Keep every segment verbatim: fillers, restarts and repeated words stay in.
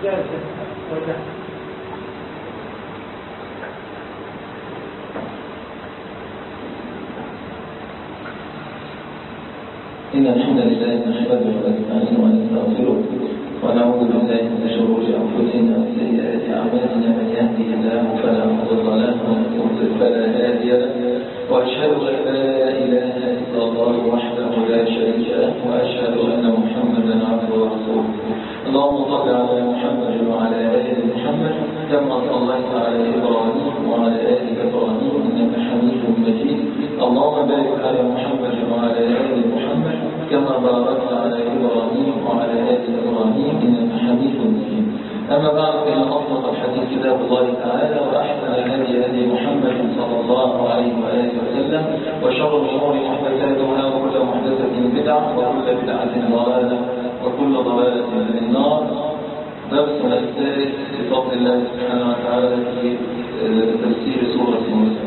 إن الحمد لله نحمده ونستعينه ونستغفره ونعوذ بالله من شرور أنفسنا وسيئات أعمالنا. من يهده الله فلا مضل له ومن يضلل فلا هادي له، وأشهد أن لا إله إلا الله وحده لا شريك له، وأشهد أن محمدا عبده ورسوله. اللهم صل على محمد وعلى آل محمد كما صليت على إبراهيم وعلى آل إبراهيم إنك حميد مجيد. اللهم بارك على محمد وعلى آل محمد كما باركت على إبراهيم وعلى آل إبراهيم إنك حميد مجيد. أما بعد، فإن أصدق الحديث كتاب الله تعالى، وأحسن الهدي هدي محمد صلى الله عليه وآله وسلم، وشر الأمور محدثاتها، وكل محدثة بدعة، وكل بدعة ضلالة، وكل ضلالة في النار. درسنا الثالث بفضل الله سبحانه وتعالى في تفسير سورة موسى.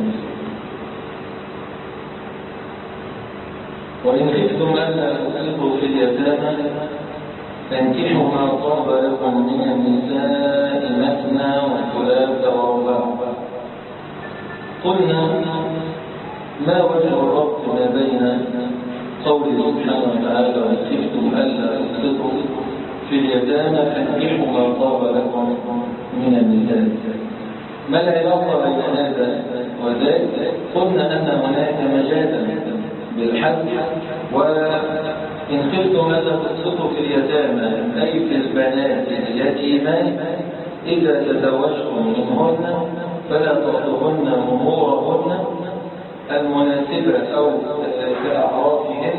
وإن خفتم ألا تقسطوا في اليتامى فانكحوا ما طاب لكم من النساء مثنى وثلاث ورباع. قلنا ما وجه الربط ما بين قوله سبحانه وتعالى وإن خفتم ألا تقسطوا في اليتامى فانكحوا ما طاب لكم من النساء؟ ما العلاقة بين هذا وذاك؟ قلنا أن هناك مجالا بالحد، وإن خفتم ألا تقسطوا في اليتامى أي في البنات اليتيمان إذا تزوجتم منهن فلا تعطوهن مهورهن المناسبة أو كأعرافهن،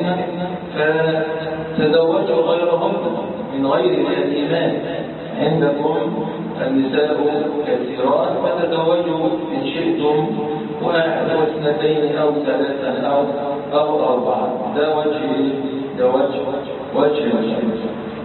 فتزوجوا غيرهن من غير اليتيمان. عندكم النساء كثيرات، فتزوجوا إن شئتم واحد واثنتين أو ثلاثا أو أو أربعة. ده وجه ده وجه وجه الشمس.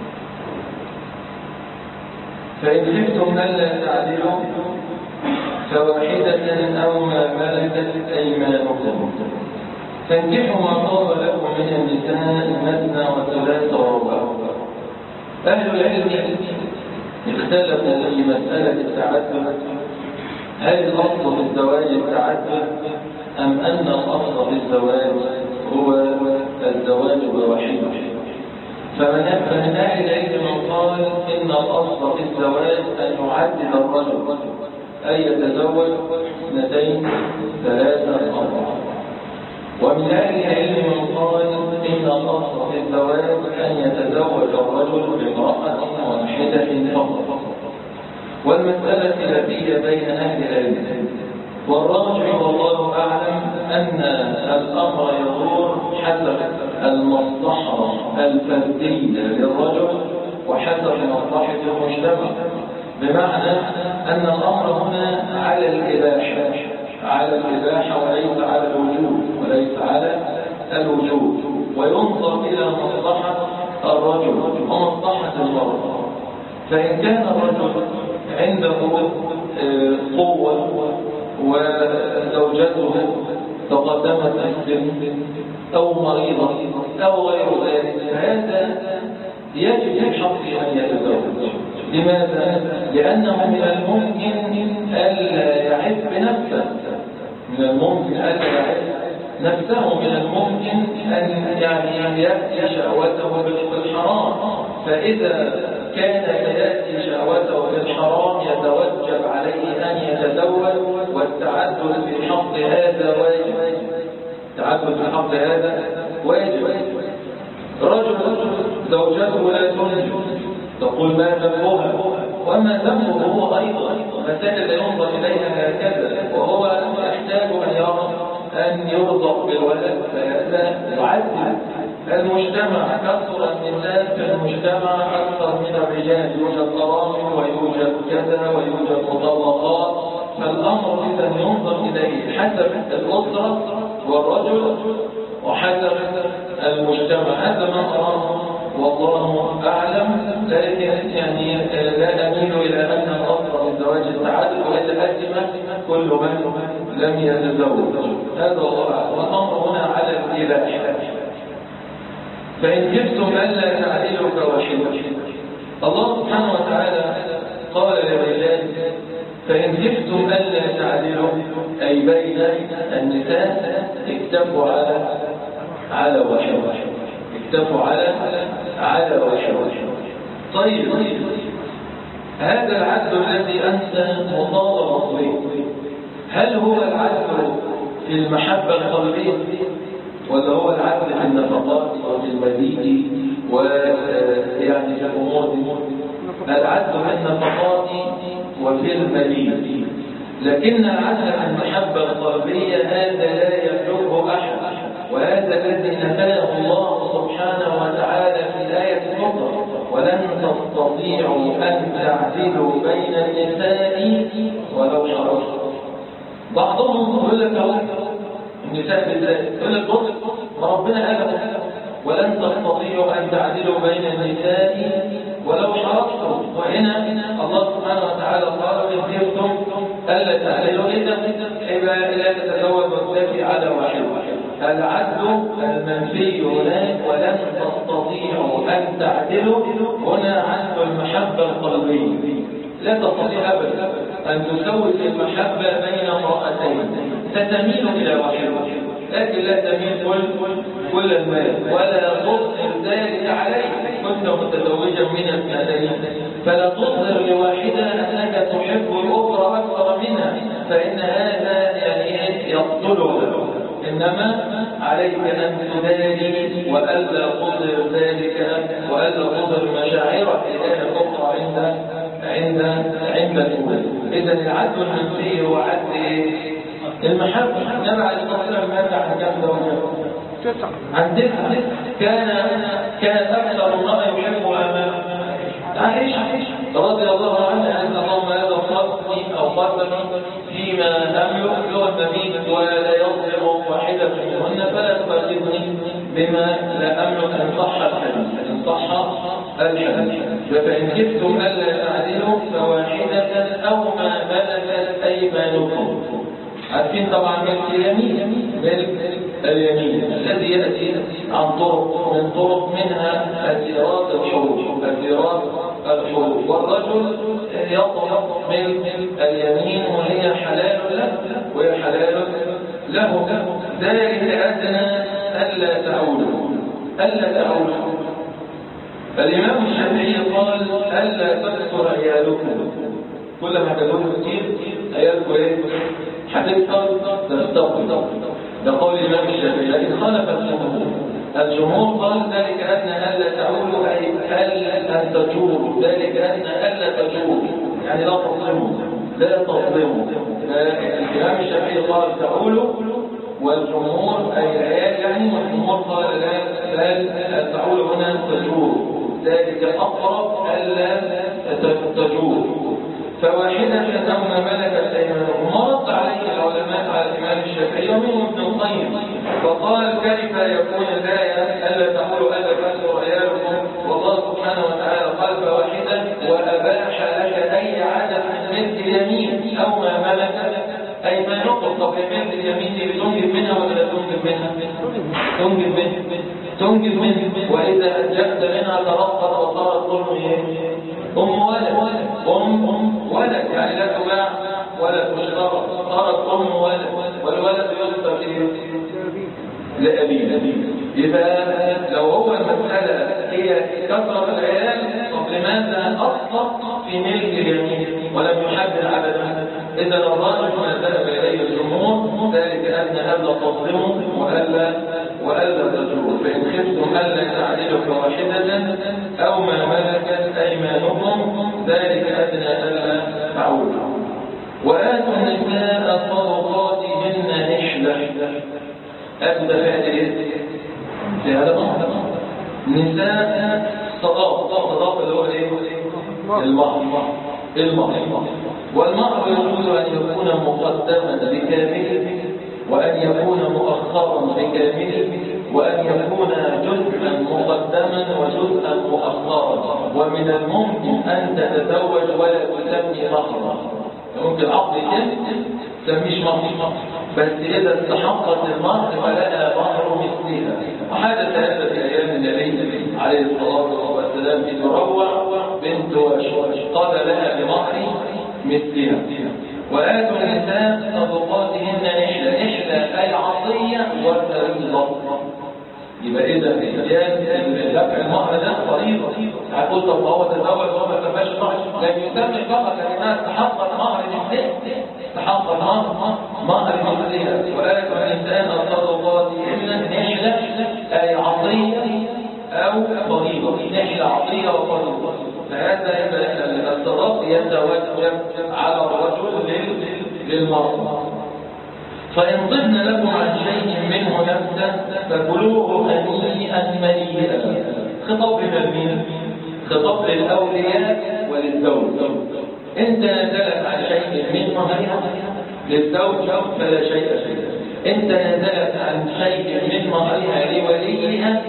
فإن خفتم ألا تعدلوا فواحدة أو ما ملكت أيمانكم فانكحوا ما طاب لكم من النساء مثنى وثلاث ورباع. أهل العلم اختلفوا في مسألة التعدد، هل الأصل في الزواج التعدد أم أن الأصل في الزواج هو الزواج بواحدة؟ فمن أهل العلم من قال إن الأصل في الزواج أن يعدد الرجل، أي يتزوج اثنتين ثلاثة أربعة. ومن أهل العلم من قال إن الأصل في الزواج أن يتزوج الرجل بامرأة واحدة فقط. والمسألة خلافية بين أهل العلم، والراجح والله أعلم أن الأمر يدور حسب المصلحة الفردية للرجل وحسب مصلحة المجتمع، بمعنى أن الأمر هنا على الإباحة على الإباحة وليس على الوجوب وليس على الوجوب وينظر إلى مصلحة الرجل ومصلحة المرأة. فإن كان الرجل عنده قوة وزوجته تقدمت السن أو مريضة أو غير ذلك، فهذا يجب في حقه أن يتزوج. لماذا؟ لأنه من الممكن ألا يعف بنفسه، من الممكن ألا يعف نفسه، من الممكن أن يعني يأتي شهوته بالحرام. فإذا كان سيأتي شهوته بالحرام يتوجب عليه أن يتزوج، والتعدد في حق هذا واجب. التعدد في حق هذا واجب. رجل زوجته لا تنجب، تقول ما ذنبها؟ وما ذنبه هو أيضا مسائل ينظر إليها هكذا، وهو يحتاج أن يرى أن يرزق بالولد، فهذا يعدل المجتمع. كثر النساء في المجتمع أكثر من الرجال، يوجد أرامل ويوجد كذا ويوجد مطلقات. فالأمر إذا ينظر إليه حسب الأسرة والرجل وحسب المجتمع. هذا ما أراه والله أعلم، لكن يعني لا أميل إلى أن الأصل للزواج التعدد ويتقدم كل من لم يتزوج. هذا والله أعلم. والأمر هنا على الإباحة. فإن خفتم ألا تعدلوا فواحدة. الله سبحانه وتعالى قال للرجال فإن خفتم ألا تعدلوا أي بين النساء اكتفوا على على واحد اكتفوا على على واحد. طيب هذا العدل الذي أنت مطالب به هل هو العدل في المحبة القلبية ولا هو العدل في النفقات وفي المزيد ويعني في الأمور دي؟ العدل في النفقات وفي المزيد، لكن العدل في المحبة القلبية هذا لا يبلغه أحد، وهذا الذي نفاه الله سبحانه وتعالى في الآية الأخرى ولن تستطيعوا أن تعدلوا بين النساء ولو حرصتم. بعضهم يقول لك النساء بالذات يقول لك بص ما ربنا قال ولن تستطيعوا أن تعدلوا بين النساء ولو حرصتم، وهنا الله سبحانه وتعالى قال إن خفتم ألا تعدلوا إذا يبقى لا تتزوج وتكفي على واحد. العدل المنفي هناك ولن تستطيعوا أن تعدلوا هنا عدل المحبة القلبية، لا تستطيع أبدا أن تسوي في المحبة بين امرأتين فتميل إلى واحد، لكن لا تميل كل كل المال ولا تظهر ذلك عليه. كنت متزوجا من اثنتين فلا تظهر لواحدة أنك تحب الأخرى أكثر منها، فإن هذا يعني يقتلها، إنما عليك أن تداري وألا تظهر ذلك وألا تظهر مشاعرك إلى الأخرى عند عند عند الأولى. إذا العدل المنفي هو عدل المحبة. النبي عليه الصلاة والسلام مات عن كم زوجة؟ عن تسعة. كان كانت أكثر امرأة يحبها عائشة رضي الله عنها أن اللهم لا تفرطني أو فرطني فيما أملك له المبيت ولا يظلم واحدة منهن فلا تفرطني بما لا أملك أن صح الحديث أن صح الحديث. فإن خفتم ألا تعدلوا فواحدة أو ما ملكت أيمانكم. عارفين طبعا ملك اليمين، ملك اليمين الذي يأتي عن طرق من طرق منها أسيرات الحروب أسيرات الحروب والرجل يطلب ملك اليمين وهي حلال له وهي حلال له. ذلك أدنى ألا تعودوا ألا تعودوا. الإمام الشافعي قال ألا تكثر عيالكم، كلما تكونوا كتير عيالكم إيه؟ هتكثر تستقبل. ده قول الإمام الشافعي، لكن خالف الجمهور. الجمهور قال ذلك أدنى ألا تعولوا أي ألا أن تجوروا، ذلك أدنى ألا تجوروا يعني لا تظلموا لا تظلموا. الإمام الشافعي قال تعولوا والجمهور أي العيال يعني، والجمهور قال لا بل تعولوا هنا تجوروا، ذلك أقرب ألا تجوروا. فواحدة أو ما ملكت أيمانكم. مرد عليه العلماء على الإمام الشافعي ومنهم ابن القيم فقال كيف يكون الآية ألا تقولوا ألا تكثروا عيالكم والله سبحانه وتعالى قال فواحدة وأباح لك أي عدد من ملك اليمين أو ما ملكت أيمانكم. طب ملك اليمين دي بتنجب منها ولا لا تنجب منها؟ تنجب منها تنجب منها وإذا أنجبت منها ترقت وصارت ظلم إيه؟ أم ولد أم أم ولد يعني لا تباع ولا تشترى، صارت أم ولد والولد يصدر لأبيه. إذا لو هو المسألة هي كثرة العيال طب لماذا أطلق في ملك اليمين ولم يحدد عددها؟ إذا الراجح ما ذهب إليه الجمهور ذلك أن ألا تظلموا وألا وألا تجروا. فإن خفتم ألا تعدلوا فواحدة أو ما ملكت أيمانكم ذلك أدنى ألا تعودوا. وآتوا النساء صدقاتهن نحلة. آتوا ده فعل إيه؟ في هذا الأمر نساء صداق صداق اللي هو إيه؟ المهر المهر والمهر يجوز أن يكون مقدما بكامله وأن يكون مؤخرا بكامله وأن يكون جزءا مقدما وجزءا مؤخرا. ومن الممكن أن تتزوج ولا تسمي مهرا، ممكن عقد يتم تسميش مهر بس إذا استحقت المهر فلها مهر مثلها. وحدث هذا في أيام النبي عليه الصلاة والسلام في مروع بنت وشوش قال لها بمهر مثلها. وآتوا النساء صدقاتهن نحلة. نحلة أي عطية وفريضة. يبقى إذا الإتيان دفع المهر ده فريضة. هتقول طب هو تزوج وهو ما دفعش مهر، لم يسمى فقط كلمات تحقق مهر مثلها، تحقق مهر مهر مثلها. وآتوا النساء صدقاتهن نحلة أي عطية أو فريضة. نحلة عطية وفريضة. فهذا الصداق يتوجب على الرجل للمرأة. فإن طبن لكم عن شيء منه نفسا فكلوه هنيئا مريئا. خطاب لمين؟ خطاب للأولياء وللزوج. إن تنازلت عن شيء منه هنيئا للزوج فلا شيء فيه. إن تنازلت عن شيء من مهرها لوليها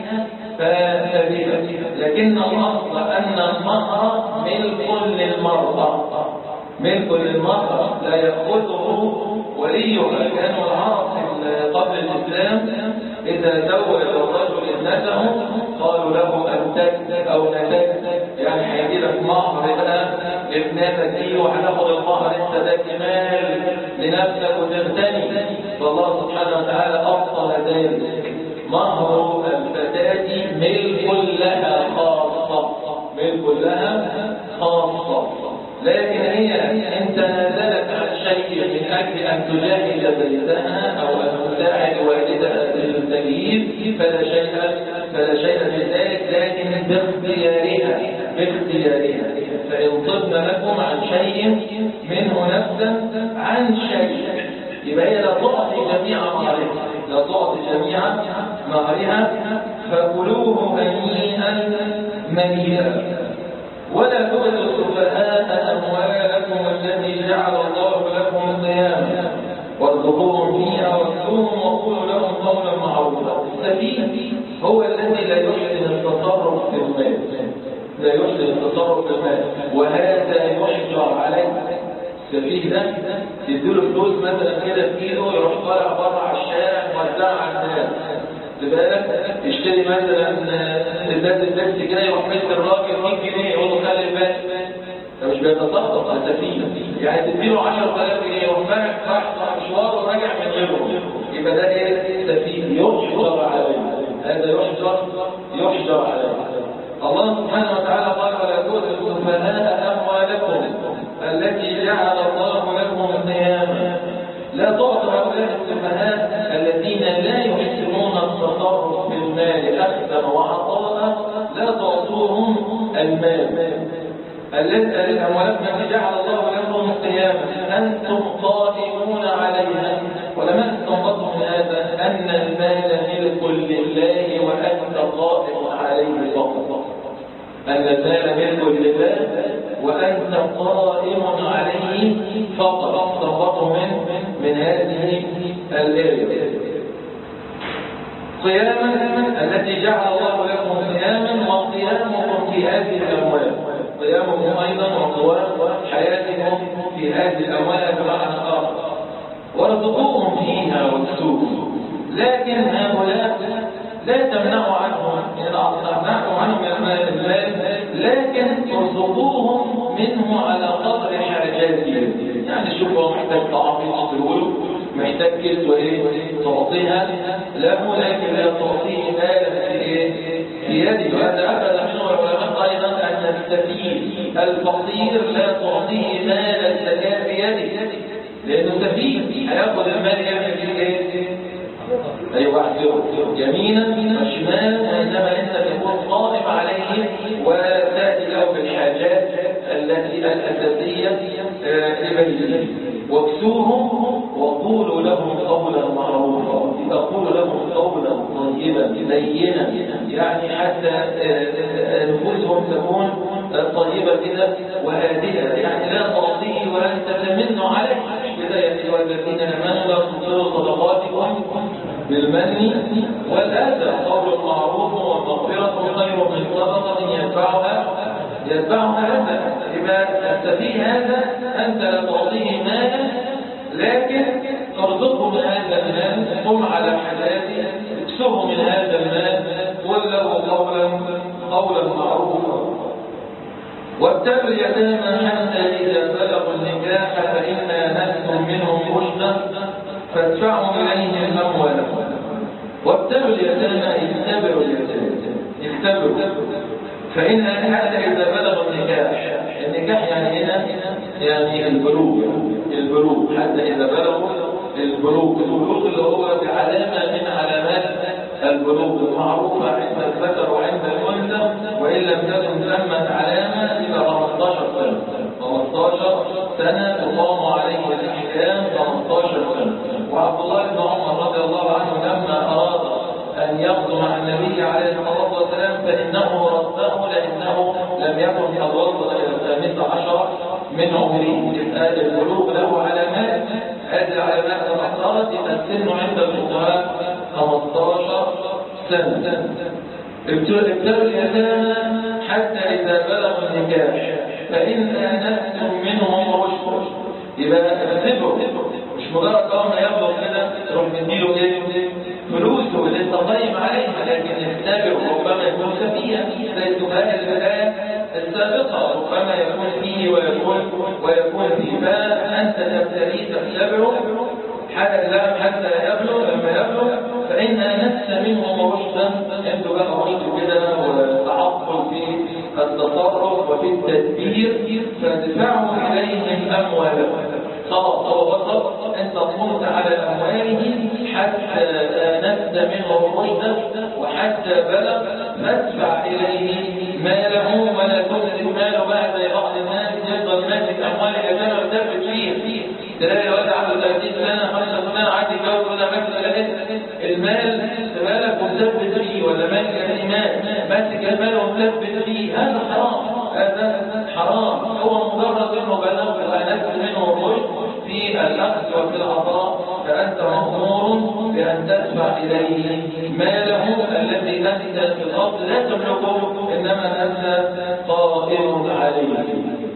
فبها. لكن الأصل أن المهر ملك للمرأة، ملك للمرأة لا يأخذه وليها. كانوا العرب قبل الإسلام إذا زوج الرجل ابنته قالوا له أنتك أو نتك، يعني هيجي لك مهر بقى لابنتك دي وهناخد المهر انت ده كمال لنفسك وتغتني. فالله سبحانه وتعالى أبطل ذلك. مهر الفتاة ملك لها خاصة، ملك لها خاصة. لكن هي إن تنازلت عن شيء من أجل أن تجاهد بيتها أو أن تساعد والدها في التجهيز فلا شيء فلا شيء في ذلك، لكن باختيارها باختيارها. فإن طبن لكم عن شيء منه نفسا عن شيء، يبقى هي لا تعطي جميع مهرها، لا تعطي جميع مهرها. فكلوه هنيئا مريئا. ولا تؤتوا السفهاء أموالكم التي جعل الله لكم قياما وارزقوهم فيها واكسوهم وقولوا لهم قولا معروفا. السفيه هو الذي لا يحسن التصرف في المال، لا يحسن التصرف في المال، وهذا يحجر عليه. السفيه ده يديله فلوس مثلا كده في ايده يروح طالع بره على الشارع موزعها على الناس. بالك يشتري مثلا سداد الدبس كده يروح مد الراجل مية جنيه يقول له خلي بالك، ده مش بيتصدق، ده سفيه. يعني تديله عشرة آلاف جنيه يروح فارق راح مشوار وراجع من غيره، يبقى ده ايه؟ سفيه يحجر عليه. هذا يحجر يحجر عليه. الله سبحانه وتعالى قال ولا تؤتوا السفهاء أموالكم التي جعل الله لكم قياما. لا تعطوا هؤلاء السفهاء الذين لا يحسنون التصرف في المال أخذا وعطاء، لا تعطوهم المال. الأموالكم التي جعل الله لكم قياما أنتم قائمون عليها. ولما استنبطوا من هذا أن المال ملك لله وأنت قائم عليه فقط، أن المال ملك لله وأنت قائم عليه فقط. استنبطوا من من هذه الآية قياما التي جعل الله لكم قياما، وقيامكم في هذه الأموال، قيامكم أيضا وقوام حياتكم في هذه الأموال بمعنى آخر. وارزقوهم فيها واكسوهم. لكن هؤلاء لا تمنعوا عنهم تمنعوا عنهم المال، لكن ارزقوهم منه على قدر حاجاتهم. يعني شوف هو محتاج طعام تشتروا له، محتاج كسوة ايه تعطيها له، لكن لا تعطيه مالا في ايه في يده. وهذا أخذ منه العلماء أيضا أن السفيه الفقير لا تعطيه مال الزكاة في يده، لأنه سفيه هياخد المال يعمل فيه ايه؟ أيوة احذره يمينا وشمالا، وإنما أنت تكون قائم عليه وتأتي له بالحاجات التي الأساسية لبيته. واكسوهم وقولوا لهم قولا معروفا. تقول لهم قولا طيبا لينا، يعني حتى نفوسهم تكون طيبة كده وهادئة، يعني لا تعطيه وأنت تمن عليه. كده يا أيها الذين آمنوا لا تبطلوا صدقاتكم بالمن والأذى. قول معروف ومغفرة خير من صدقة يتبعها يتبعها أذى. يبقى السفيه هذا أنت لا تعطيه مالا، لكن ترزقه من هذا المال، قم على حاجاته، اكسه من هذا المال، قل له قولا قولا معروفا. وابتلوا اليتامى حتى إذا بلغوا النكاح فإن آنستم منهم رشدا فادفعوا إليهم أموالهم. وابتلوا اليتامى اختبروا اليتامى اختبروا فإن حتى إذا بلغوا النكاح. النكاح يعني هنا يعني البلوغ البلوغ حتى إذا بلغوا البلوغ البلوغ اللي هو بعلامة من علامات البلوغ المعروفة عند الذكر وعند الأنثى، وإن لم تكن ثمت علامة إلى خمسة عشر سنة خمسة عشر سنة تقام عليه الأحكام خمسة عشر سنة. وعبد الله بن عمر رضي الله عنه لما أراد أن يقضي مع النبي عليه الصلاة والسلام فإنه رده لأنه لم يكن قد وصل إلى الخامسة عشر من عمره. يبقى البلوغ له علامات، هذه العلامات الأخرى السن عند الفقهاء خمسة عشر سنة. ابتلوا اليتامى حتى إذا بلغوا النكاح فإن آنستم منهم رشدا. يبقى اختبروا، مش مجرد اول ما يبلغ كده تروح تديله ايه؟ فلوسه اللي انت قايم عليها، لكن اختبروا ربما يكون فيها زي سؤال الآية السابقة، ربما يكون فيه ويكون ويكون فيه. فأنت تبتلي تختبره حتى يبلغ. لما يبلغ فإن آنست منهم رشدا، انتوا بقى رشد كده وتعقل في التصرف وفي التدبير، فادفعوا إليهم أموالهم. خلاص هو وصل، انت قمت على أموالهم حتى آنست منهم رشدا وحتى بلغ، فادفع إليه ماله ولا تنزل ماله بقى زي بعض الناس يفضل ماسك أموال اليتامى وثابت فيه. تلاقي الواد عنده ثلاثين سنة خمسة سنة عادي يتجوز ولا ماسك المال بالك ومثبت فيه، ولا ماسك الإيمان ماسك المال ومثبت فيه. هذا حرام، هذا حرام. هو مجرد انه بلغ فآنست منه الرشد في الأخذ وفي العطاء، فأنت مأمور بأن تدفع إليه ماله الذي أنت في الأرض لا تملكه، إنما أنت قائم عليه.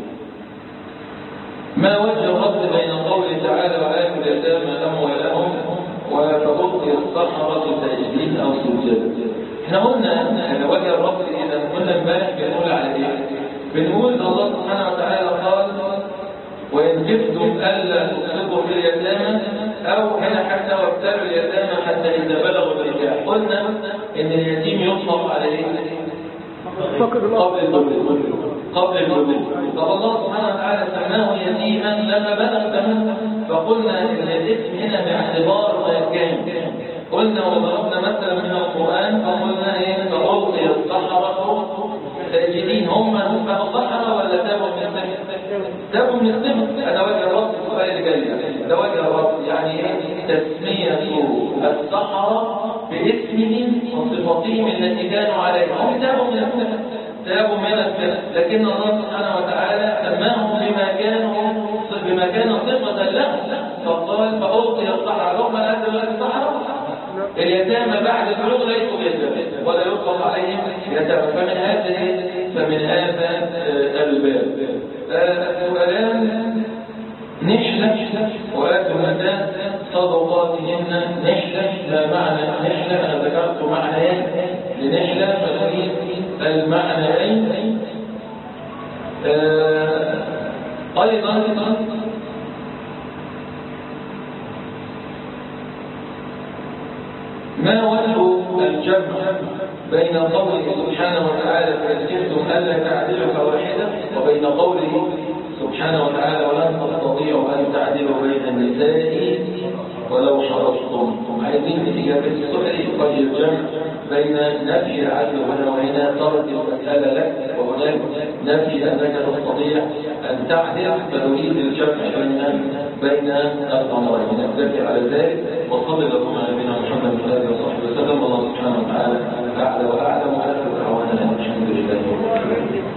ما وجه الربط بين قوله تعالى وآتوا اليتامى أموالهم وفألقي السحرة ساجدين أو سجدا؟ احنا قلنا ان وجه الربط إذا كنا امبارح بنقول على ايه؟ بنقول الله سبحانه وتعالى قال وإن خفتم ألا تقسطوا في اليتامى، أو هنا حتى وابتلوا اليتامى حتى إذا بلغوا النكاح. قلنا إن اليتيم يطلق على إيه؟ قبل البلوغ قبل البلوغ. طب الله سبحانه وتعالى سماه يتيما لما بلغ تماما، فقلنا إن الاسم هنا باعتبار ما كان. قلنا وضربنا مثلا من القرآن فقلنا إيه؟ فألقي السحرة ساجدين. هم بقوا سحرة ولا تابوا من السحر؟ تابوا من السحر. هذا وجه الربط. السؤال اللي جاي ده وجه الربط، يعني تسمية السحرة باسمهم وصفتهم التي كانوا عليها. هم تابوا من السحر، تابوا من السحر، لكن الله سبحانه وتعالى سماهم بما كانوا بما كان صفة له، فقال فألقي السحرة. هم هذا ولا السحرة؟ اليتامى بعد البلوغ ليسوا يتامى ولا يطلق عليهم يتامى. فمن هذا فمن هذا الباب السؤالان نحلة وآتوا النساء صدقاتهن نحلة. لا معنى نحلة، أنا ذكرت معنيين لنحلة فنريد المعنيين. أيضا ما وجه الجمع بين قوله سبحانه وتعالى فإن خفتم ألا تعدلوا فواحدة، وبين قوله سبحانه وتعالى ولن تستطيعوا أن تعدلوا بين النساء ولو حرصتم؟ عايزين إجابة السؤال. قد الجمع بين نفي العدل هنا وهنا ترك المسألة لك، وهناك نفي أنك تستطيع أن تعدل، فنريد الجمع بين بين الأمرين. نكتفي على ذلك، وصلى اللهم على نبينا محمد وآله وصحبه وسلم. الله سبحانه وتعالى